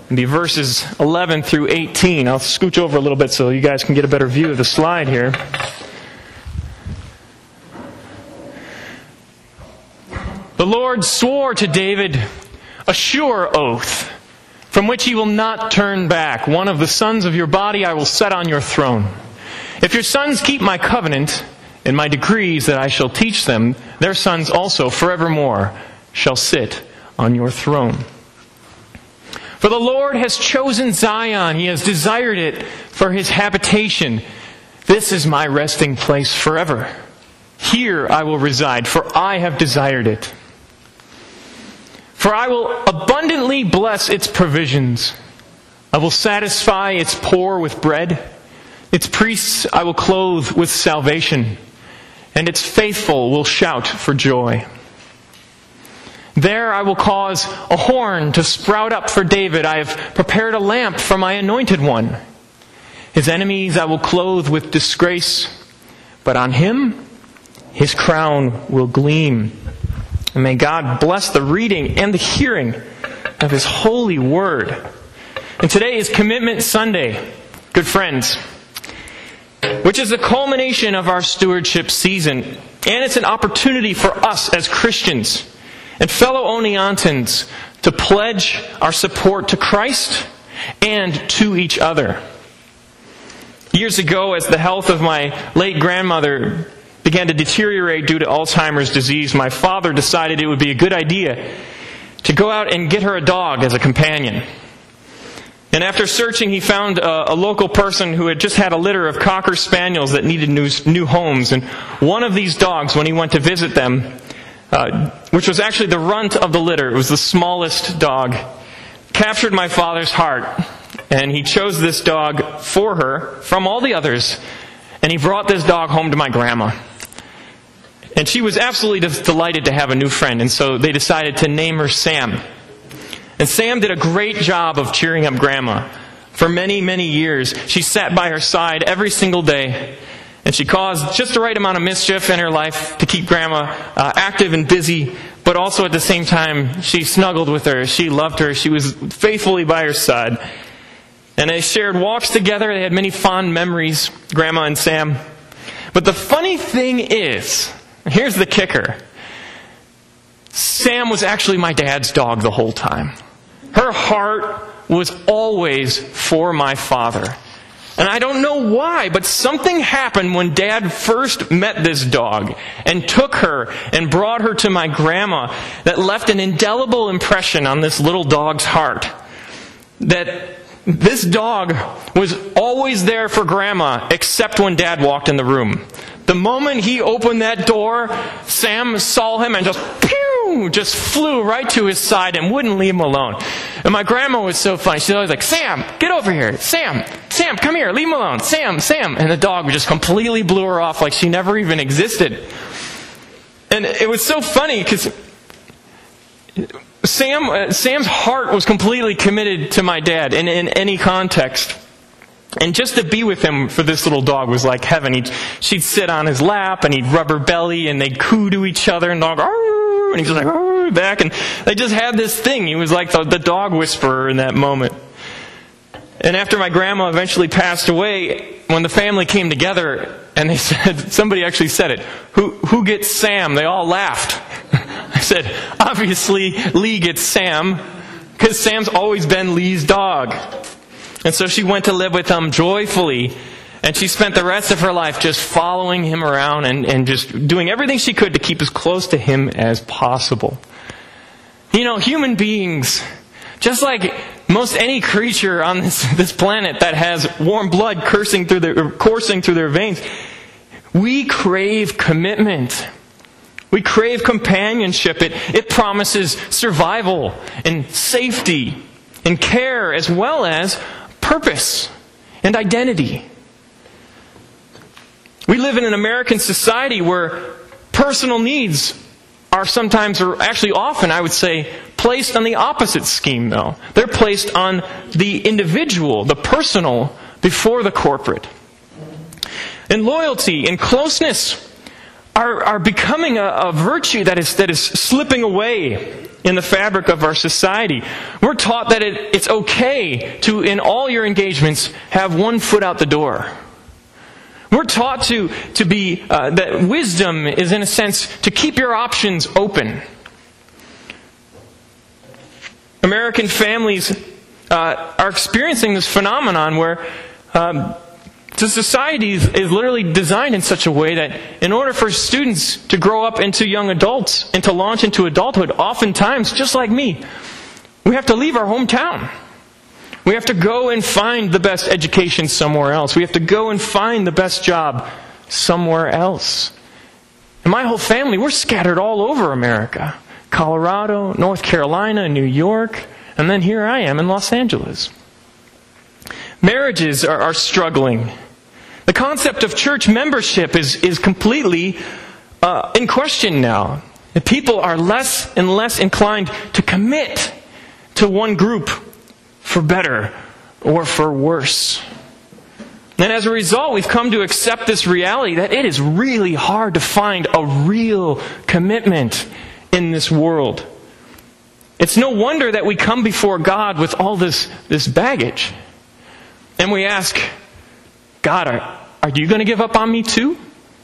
It'll be verses 11 through 18. I'll scooch over a little bit so you guys can get a better view of the slide here. The Lord swore to David a sure oath, from which he will not turn back. One of the sons of your body I will set on your throne. If your sons keep my covenant and my decrees that I shall teach them, their sons also forevermore shall sit on your throne. For the Lord has chosen Zion. He has desired it for his habitation. This is my resting place forever. Here I will reside, for I have desired it. For I will abundantly bless its provisions. I will satisfy its poor with bread. Its priests I will clothe with salvation, and its faithful will shout for joy. There I will cause a horn to sprout up for David. I have prepared a lamp for my anointed one. His enemies I will clothe with disgrace, but on him his crown will gleam. And may God bless the reading and the hearing of his holy word. And today is Commitment Sunday, good friends, which is the culmination of our stewardship season. And it's an opportunity for us as Christians and fellow Oneantans to pledge our support to Christ and to each other. Years ago, as the health of my late grandmother began to deteriorate due to Alzheimer's disease, my father decided it would be a good idea to go out and get her a dog as a companion. And after searching, he found a local person who had just had a litter of Cocker Spaniels that needed new homes. And one of these dogs, when he went to visit them, which was actually the runt of the litter, it was the smallest dog, captured my father's heart. And he chose this dog for her from all the others. And he brought this dog home to my grandma. And she was absolutely delighted to have a new friend. And so they decided to name her Sam. And Sam did a great job of cheering up Grandma. For many, many years, she sat by her side every single day. And she caused just the right amount of mischief in her life to keep Grandma active and busy. But also at the same time, she snuggled with her. She loved her. She was faithfully by her side. And they shared walks together. They had many fond memories, Grandma and Sam. But the funny thing is, here's the kicker. Sam was actually my dad's dog the whole time. Her heart was always for my father. And I don't know why, but something happened when Dad first met this dog and took her and brought her to my grandma that left an indelible impression on this little dog's heart. That this dog was always there for Grandma, except when Dad walked in the room. The moment he opened that door, Sam saw him and just flew right to his side and wouldn't leave him alone. And my grandma was so funny. She was always like, Sam, get over here. Sam, come here. Leave him alone. Sam. And the dog just completely blew her off like she never even existed. And it was so funny because Sam's heart was completely committed to my dad in any context. And just to be with him for this little dog was like heaven. She'd sit on his lap and he'd rub her belly and they'd coo to each other and dog, and he's just like, back. And they just had this thing. He was like the dog whisperer in that moment. And after my grandma eventually passed away, when the family came together and they said, somebody actually said it, who gets Sam? They all laughed. I said, obviously Lee gets Sam, because Sam's always been Lee's dog. And so she went to live with him joyfully, and she spent the rest of her life just following him around and just doing everything she could to keep as close to him as possible. You know, human beings, just like most any creature on this planet that has warm blood coursing through their veins, we crave commitment. We crave companionship. It promises survival and safety and care, as well as purpose and identity. We live in an American society where personal needs are sometimes, or actually often, I would say, placed on the opposite scheme, though. They're placed on the individual, the personal, before the corporate. And loyalty and closeness are becoming a virtue that is slipping away in the fabric of our society. We're taught that it's okay to, in all your engagements, have one foot out the door. We're taught to be, that wisdom is, in a sense, to keep your options open. American families are experiencing this phenomenon where the society is literally designed in such a way that in order for students to grow up into young adults and to launch into adulthood, oftentimes, just like me, we have to leave our hometown. We have to go and find the best education somewhere else. We have to go and find the best job somewhere else. And my whole family, we're scattered all over America. Colorado, North Carolina, New York, and then here I am in Los Angeles. Marriages are struggling. The concept of church membership is completely in question now. The people are less and less inclined to commit to one group for better or for worse. And as a result, we've come to accept this reality that it is really hard to find a real commitment in this world. It's no wonder that we come before God with all this baggage. And we ask, God, are you going to give up on me too?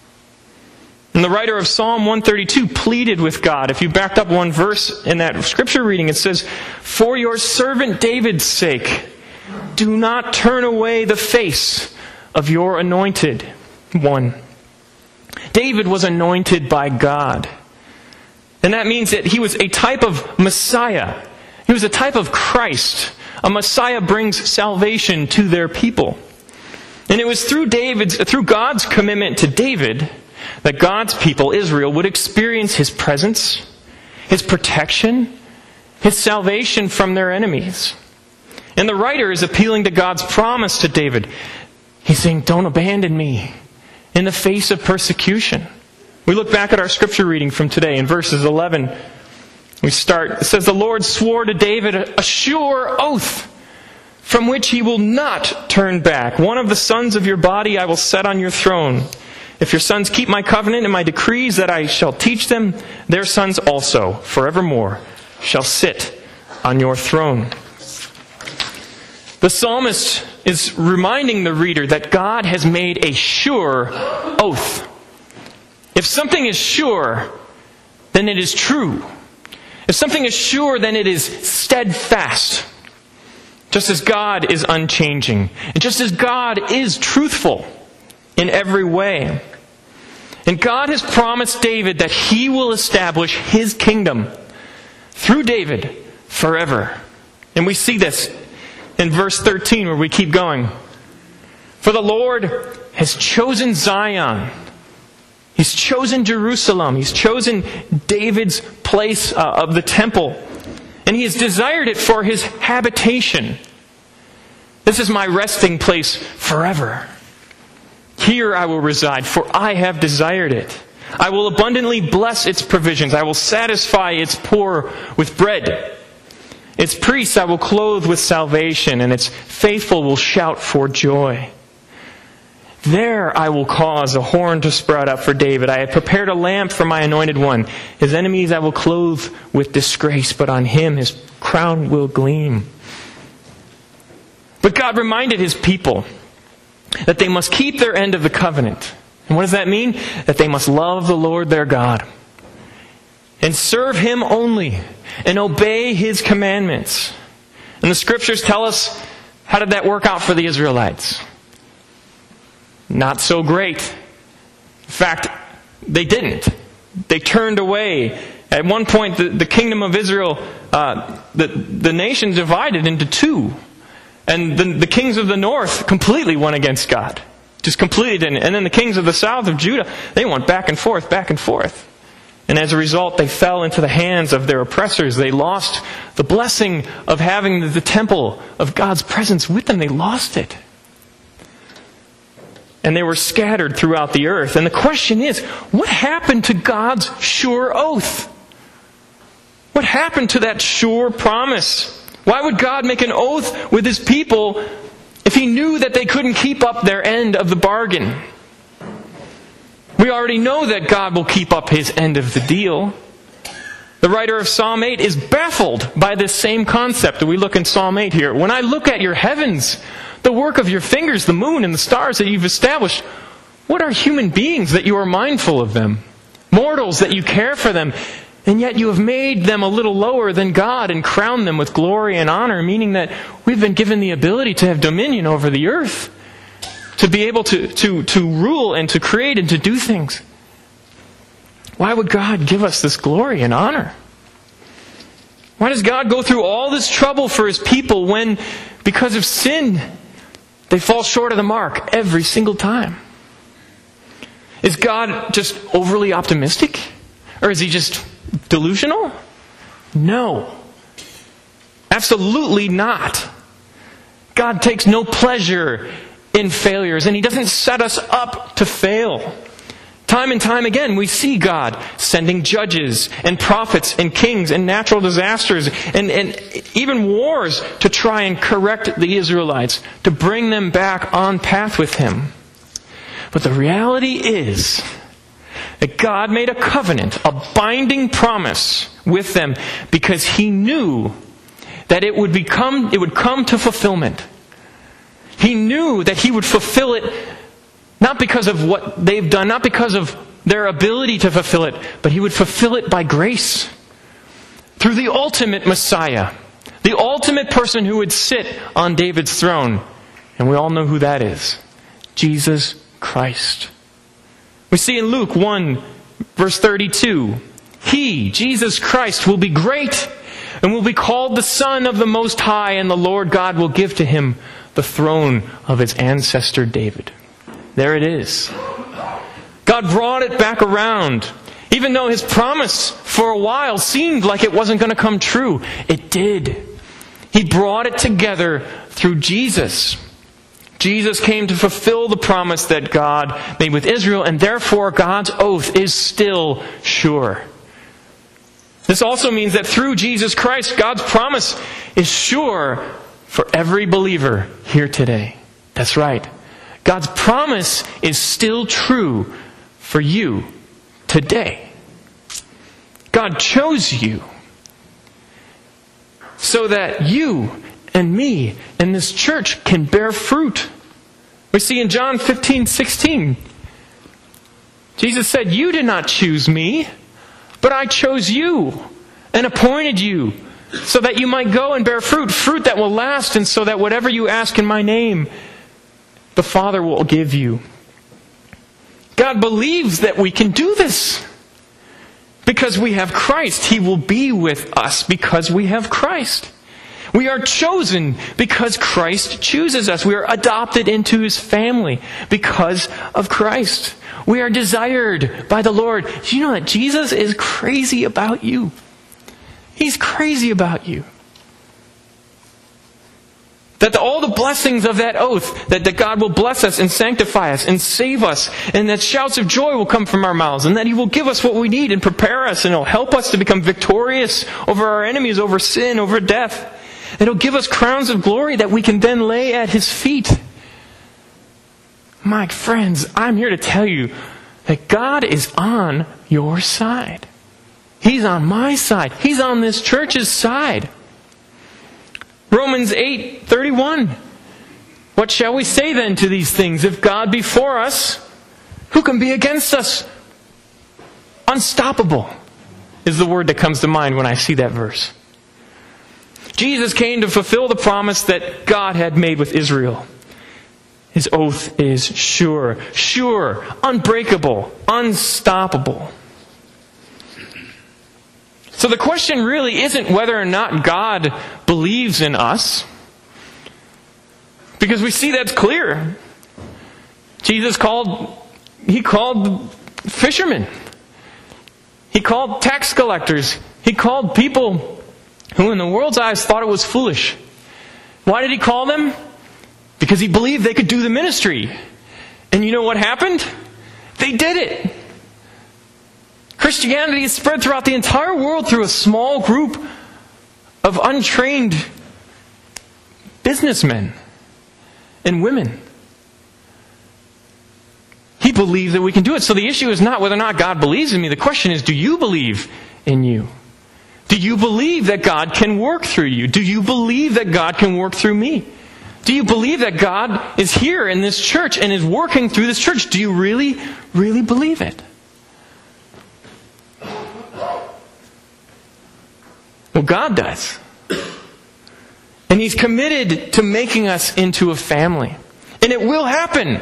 And the writer of Psalm 132 pleaded with God. If you backed up one verse in that scripture reading, it says, "For your servant David's sake, do not turn away the face of your anointed one." David was anointed by God. And that means that he was a type of Messiah. He was a type of Christ. A Messiah brings salvation to their people. And it was through God's commitment to David that God's people, Israel, would experience His presence, His protection, His salvation from their enemies. And the writer is appealing to God's promise to David. He's saying, don't abandon me in the face of persecution. We look back at our scripture reading from today in verses 11. It says, "The Lord swore to David a sure oath from which he will not turn back. One of the sons of your body I will set on your throne. If your sons keep my covenant and my decrees that I shall teach them, their sons also forevermore shall sit on your throne." The psalmist is reminding the reader that God has made a sure oath. If something is sure, then it is true. If something is sure, then it is steadfast. Just as God is unchanging. And just as God is truthful in every way. And God has promised David that He will establish His kingdom through David forever. And we see this in verse 13 where we keep going. "For the Lord has chosen Zion." He's chosen Jerusalem. He's chosen David's place of the temple. And He has desired it for His habitation. "This is my resting place forever. Here I will reside, for I have desired it. I will abundantly bless its provisions. I will satisfy its poor with bread. Its priests I will clothe with salvation, and its faithful will shout for joy. There I will cause a horn to sprout up for David. I have prepared a lamp for my anointed one. His enemies I will clothe with disgrace, but on him His crown will gleam." But God reminded His people that they must keep their end of the covenant. And what does that mean? That they must love the Lord their God and serve Him only and obey His commandments. And the Scriptures tell us, how did that work out for the Israelites? Not so great. In fact, they didn't. They turned away. At one point, the kingdom of Israel, the nation divided into two. And the kings of the north completely went against God. Just completely didn't. And then the kings of the south of Judah, they went back and forth, back and forth. And as a result, they fell into the hands of their oppressors. They lost the blessing of having the temple of God's presence with them. They lost it. And they were scattered throughout the earth. And the question is, what happened to God's sure oath? What happened to that sure promise? Why would God make an oath with His people if He knew that they couldn't keep up their end of the bargain? We already know that God will keep up His end of the deal. The writer of Psalm 8 is baffled by this same concept that we look in Psalm 8 here. When I look at your heavens, the work of your fingers, the moon and the stars that you've established, what are human beings that you are mindful of them? Mortals that you care for them, and yet you have made them a little lower than God and crowned them with glory and honor, meaning that we've been given the ability to have dominion over the earth, to be able to rule and to create and to do things. Why would God give us this glory and honor? Why does God go through all this trouble for His people when, because of sin, they fall short of the mark every single time? Is God just overly optimistic? Or is He just delusional? No. Absolutely not. God takes no pleasure in failures, and He doesn't set us up to fail. Time and time again, we see God sending judges and prophets and kings and natural disasters and even wars to try and correct the Israelites, to bring them back on path with Him. But the reality is that God made a covenant, a binding promise with them, because He knew that it would come to fulfillment. He knew that He would fulfill it, not because of what they've done, not because of their ability to fulfill it, but He would fulfill it by grace. Through the ultimate Messiah, the ultimate person who would sit on David's throne. And we all know who that is. Jesus Christ. We see in Luke 1, verse 32, He, Jesus Christ, will be great and will be called the Son of the Most High, and the Lord God will give to Him the throne of His ancestor David. There it is. God brought it back around. Even though His promise for a while seemed like it wasn't going to come true, it did. He brought it together through Jesus. Jesus came to fulfill the promise that God made with Israel, and therefore God's oath is still sure. This also means that through Jesus Christ, God's promise is sure for every believer here today. That's right. God's promise is still true for you today. God chose you so that you and me and this church can bear fruit. We see in John 15:16, Jesus said, "You did not choose me, but I chose you and appointed you so that you might go and bear fruit, fruit that will last, and so that whatever you ask in my name, the Father will give you." God believes that we can do this. Because we have Christ, He will be with us because we have Christ. We are chosen because Christ chooses us. We are adopted into His family because of Christ. We are desired by the Lord. Do you know that Jesus is crazy about you? He's crazy about you. That all the blessings of that oath, that God will bless us and sanctify us and save us, and that shouts of joy will come from our mouths, and that He will give us what we need and prepare us, and He'll help us to become victorious over our enemies, over sin, over death. And He'll give us crowns of glory that we can then lay at His feet. My friends, I'm here to tell you that God is on your side. He's on my side. He's on this church's side. Romans 8:31. What shall we say then to these things? If God be for us, who can be against us? Unstoppable is the word that comes to mind when I see that verse. Jesus came to fulfill the promise that God had made with Israel. His oath is sure, unbreakable, unstoppable. So the question really isn't whether or not God believes in us, because we see that's clear. Jesus called fishermen. He called tax collectors. He called people who in the world's eyes thought it was foolish. Why did He call them? Because He believed they could do the ministry. And you know what happened? They did it. Christianity is spread throughout the entire world through a small group of untrained businessmen and women. He believed that we can do it. So the issue is not whether or not God believes in me. The question is, do you believe in you? Do you believe that God can work through you? Do you believe that God can work through me? Do you believe that God is here in this church and is working through this church? Do you really, really believe it? Well, God does. And He's committed to making us into a family. And it will happen.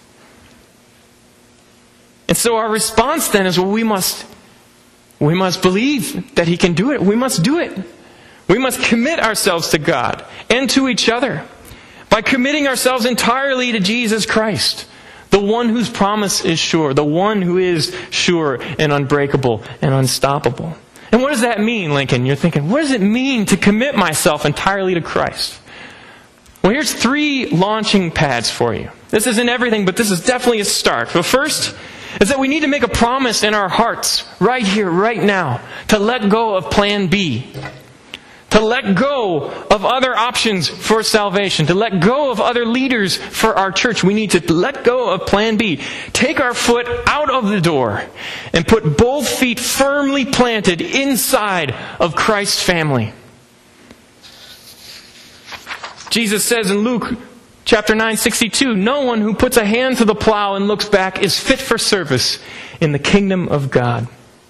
And so our response then is, well, we must believe that He can do it. We must do it. We must commit ourselves to God and to each other by committing ourselves entirely to Jesus Christ, the one whose promise is sure, the one who is sure and unbreakable and unstoppable. And what does that mean, Lincoln? You're thinking, what does it mean to commit myself entirely to Christ? Well, here's 3 launching pads for you. This isn't everything, but this is definitely a start. The first is that we need to make a promise in our hearts, right here, right now, to let go of plan B. To let go of other options for salvation. To let go of other leaders for our church. We need to let go of plan B. Take our foot out of the door and put both feet firmly planted inside of Christ's family. Jesus says in Luke chapter 9:62, no one who puts a hand to the plow and looks back is fit for service in the kingdom of God.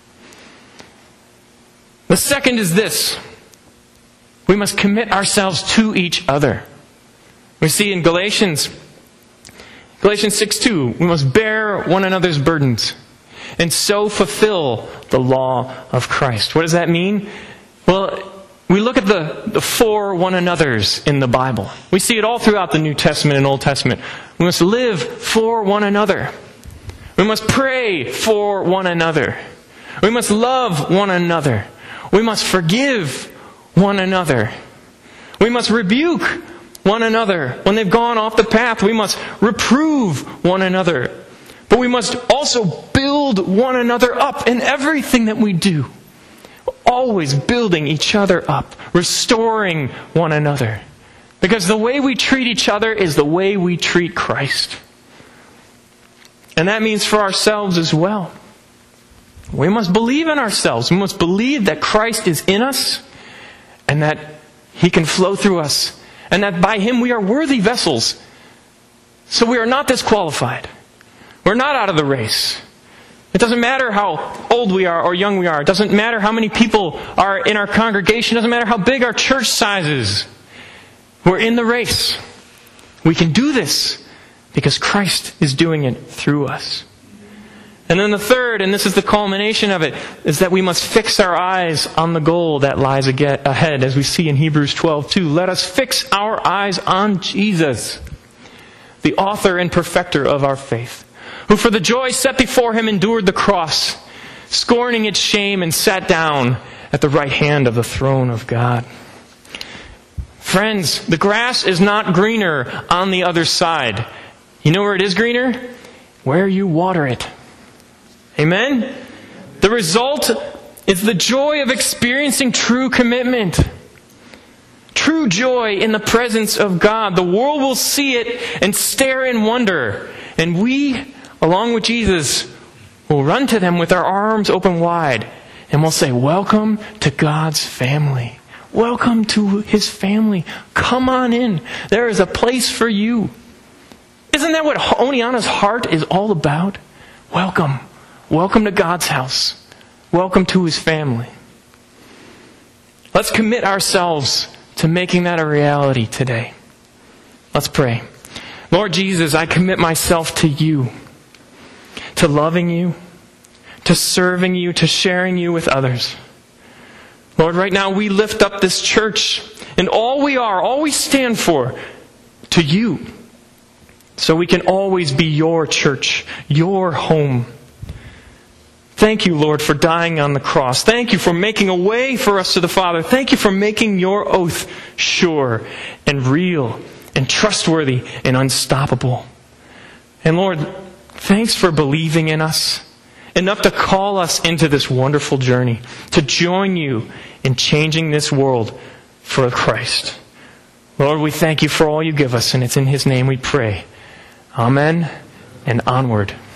The second is this. We must commit ourselves to each other. We see in Galatians 6:2, we must bear one another's burdens and so fulfill the law of Christ. What does that mean? Well, we look at the 4 one another's in the Bible. We see it all throughout the New Testament and Old Testament. We must live for one another. We must pray for one another. We must love one another. We must forgive one another. We must rebuke one another. When they've gone off the path, we must reprove one another. But we must also build one another up in everything that we do. Always building each other up, restoring one another. Because the way we treat each other is the way we treat Christ. And that means for ourselves as well. We must believe in ourselves. We must believe that Christ is in us and that He can flow through us. And that by Him we are worthy vessels. So we are not disqualified. We're not out of the race. It doesn't matter how old we are or young we are. It doesn't matter how many people are in our congregation. It doesn't matter how big our church size is. We're in the race. We can do this because Christ is doing it through us. And then the third, and this is the culmination of it, is that we must fix our eyes on the goal that lies ahead, as we see in Hebrews 12:2. Let us fix our eyes on Jesus, the author and perfecter of our faith, who for the joy set before Him endured the cross, scorning its shame, and sat down at the right hand of the throne of God. Friends, the grass is not greener on the other side. You know where it is greener? Where you water it. Amen? The result is the joy of experiencing true commitment. True joy in the presence of God. The world will see it and stare in wonder. And we, along with Jesus, will run to them with our arms open wide. And we'll say, welcome to God's family. Welcome to His family. Come on in. There is a place for you. Isn't that what Oneana's heart is all about? Welcome. Welcome to God's house. Welcome to His family. Let's commit ourselves to making that a reality today. Let's pray. Lord Jesus, I commit myself to You, to loving You, to serving You, to sharing You with others. Lord, right now we lift up this church and all we are, all we stand for, to You, so we can always be Your church, Your home. Thank You, Lord, for dying on the cross. Thank You for making a way for us to the Father. Thank You for making Your oath sure and real and trustworthy and unstoppable. And Lord, thanks for believing in us enough to call us into this wonderful journey, to join You in changing this world for Christ. Lord, we thank You for all You give us, and it's in His name we pray. Amen and onward.